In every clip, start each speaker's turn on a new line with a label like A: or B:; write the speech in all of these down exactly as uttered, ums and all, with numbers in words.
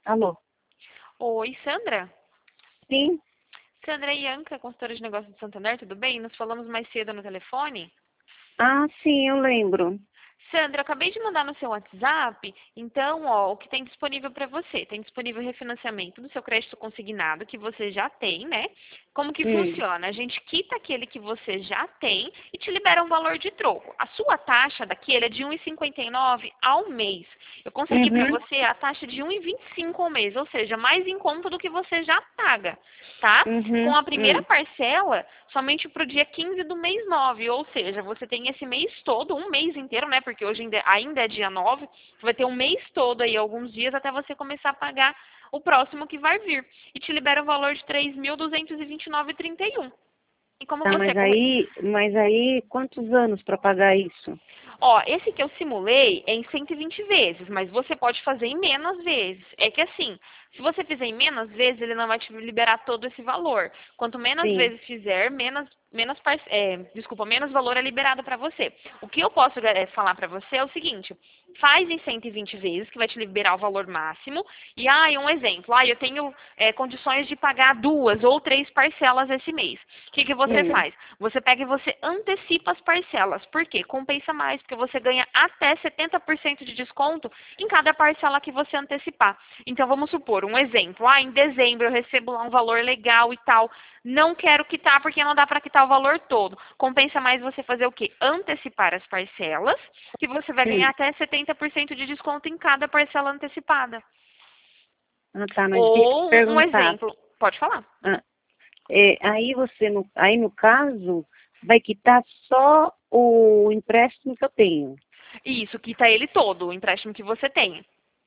A: Alô?
B: Oi, Sandra?
A: Sim?
B: Sandra é Ianca, consultora de negócios de Santander, tudo bem? Nos falamos mais cedo no telefone.
A: Ah, sim, eu lembro.
B: Sandra, eu acabei de mandar no seu WhatsApp, então, ó, o que tem disponível para você? Tem disponível refinanciamento do seu crédito consignado, que você já tem, né? Como que
A: Hum.
B: funciona? A gente quita aquele que você já tem e te libera um valor de troco. A sua taxa daquele é de um vírgula cinquenta e nove ao mês. Eu consegui para
A: Uhum.
B: você a taxa de um vírgula vinte e cinco ao mês, ou seja, mais em conta do que você já paga, tá? Com
A: Uhum.
B: a primeira
A: Hum.
B: parcela, somente para o dia quinze do mês nove, ou seja, você tem esse mês todo, um mês inteiro, né? Porque hoje ainda, ainda é dia nove, vai ter um mês todo aí, alguns dias, até você começar a pagar o próximo que vai vir. E te libera o valor de três mil duzentos e vinte e nove vírgula trinta e um. E como
A: Tá,
B: você é
A: mas
B: corre...
A: aí, mas aí, quantos anos para pagar isso?
B: Ó, esse que eu simulei é em cento e vinte vezes, mas você pode fazer em menos vezes. É que assim, se você fizer em menos vezes, ele não vai te liberar todo esse valor. Quanto menos
A: Sim.
B: vezes fizer, menos, menos, par- é, desculpa, menos valor é liberado para você. O que eu posso é, falar para você é o seguinte: faz em cento e vinte vezes, que vai te liberar o valor máximo. E ah, um exemplo, ah, eu tenho é, condições de pagar duas ou três parcelas esse mês. O que, que você
A: Hum.
B: faz? Você pega e você antecipa as parcelas. Por quê? Compensa mais, porque você ganha até setenta por cento de desconto em cada parcela que você antecipar. Então, vamos supor, um exemplo. Ah, em dezembro eu recebo lá um valor legal e tal. Não quero quitar porque não dá para quitar o valor todo. Compensa mais você fazer o quê? Antecipar as parcelas, que você vai ganhar
A: Hum.
B: até setenta por cento de desconto em cada parcela antecipada.
A: Ah, tá, mas deixa eu te
B: Ou um um
A: perguntar.
B: exemplo. Pode falar.
A: Ah, é, aí você, no, aí no caso, vai quitar só o empréstimo que eu tenho.
B: Isso, quita ele todo, o empréstimo que você tem.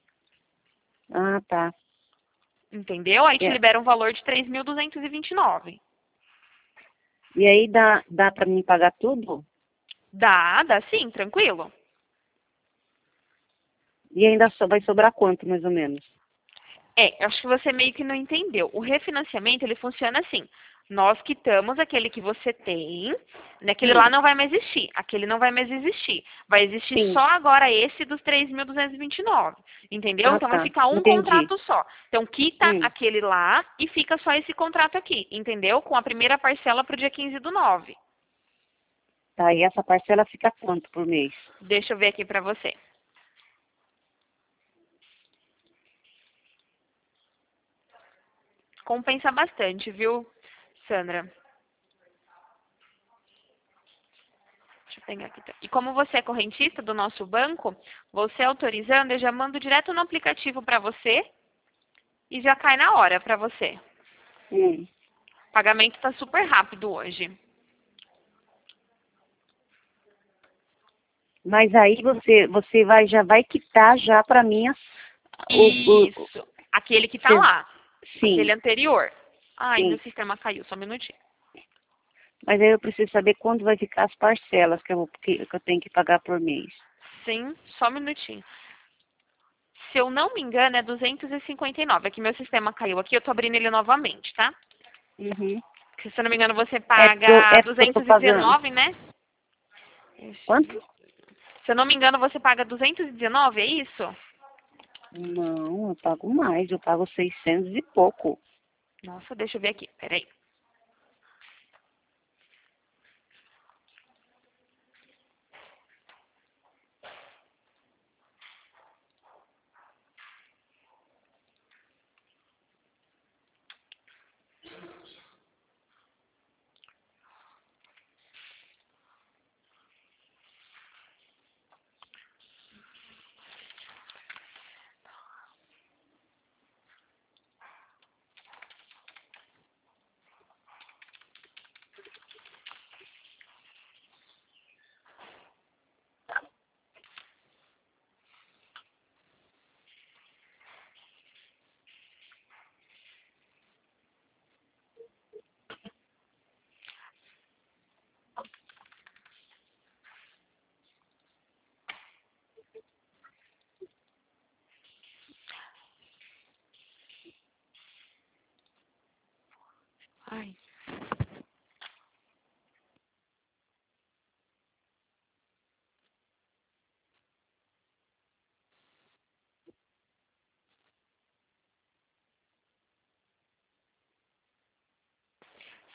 A: Ah, tá.
B: Entendeu? Aí te
A: É.
B: libera um valor de três mil duzentos e vinte e nove.
A: E aí dá, dá para mim pagar tudo?
B: Dá, dá sim, tranquilo.
A: E ainda só vai sobrar quanto, mais ou menos?
B: É, eu acho que você meio que não entendeu. O refinanciamento, ele funciona assim. Nós quitamos aquele que você tem, naquele lá
A: Hum.
B: não vai mais existir. Aquele não vai mais existir. Vai existir só
A: Sim.
B: agora esse dos três mil duzentos e vinte e nove. Entendeu?
A: Ah,
B: Então vai
A: tá.
B: ficar um
A: Entendi.
B: contrato só. Então quita
A: Hum.
B: aquele lá e fica só esse contrato aqui. Entendeu? Com a primeira parcela para o dia quinze do nove.
A: Tá, e essa parcela fica quanto por mês?
B: Deixa eu ver aqui para você. Compensa bastante, viu, Sandra? Deixa eu pegar aqui. Tá. E como você é correntista do nosso banco, você autorizando, eu já mando direto no aplicativo para você e já cai na hora para você.
A: Hum.
B: O pagamento está super rápido hoje.
A: Mas aí você, você vai, já vai quitar já para mim as- o, o, o-
B: Isso. Aquele que está
A: cê-
B: lá. Aquele
A: sim,
B: anterior. Ai, meu
A: sim.
B: sistema caiu, só um minutinho.
A: Mas aí eu preciso saber quando vai ficar as parcelas que eu, vou- que, que eu tenho que pagar por mês.
B: Sim, só um minutinho. Se eu não me engano, é duzentos e cinquenta e nove. Aqui meu sistema caiu aqui, eu tô abrindo ele novamente, tá?
A: Uhum.
B: Se eu não me engano, você
A: É porque eu,
B: paga
A: é porque eu tô pagando.
B: duzentos e dezenove, né?
A: Quanto?
B: Se eu não me engano, você paga duzentos e dezenove, é isso?
A: Não, eu pago mais, eu pago seiscentos e pouco.
B: Nossa, deixa eu ver aqui. Peraí.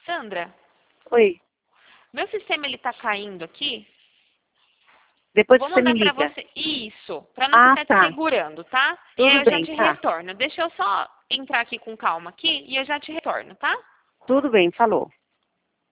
B: Sandra,
A: Oi.
B: meu sistema ele tá caindo aqui.
A: Depois
B: Vou
A: você me
B: mandar pra
A: liga.
B: você. Isso, pra não
A: Ah,
B: ficar te
A: tá.
B: segurando, tá? E
A: Tudo
B: aí eu já
A: bem,
B: te
A: tá.
B: retorno. Deixa eu só entrar aqui com calma aqui e eu já te retorno, tá?
A: Tudo bem, falou.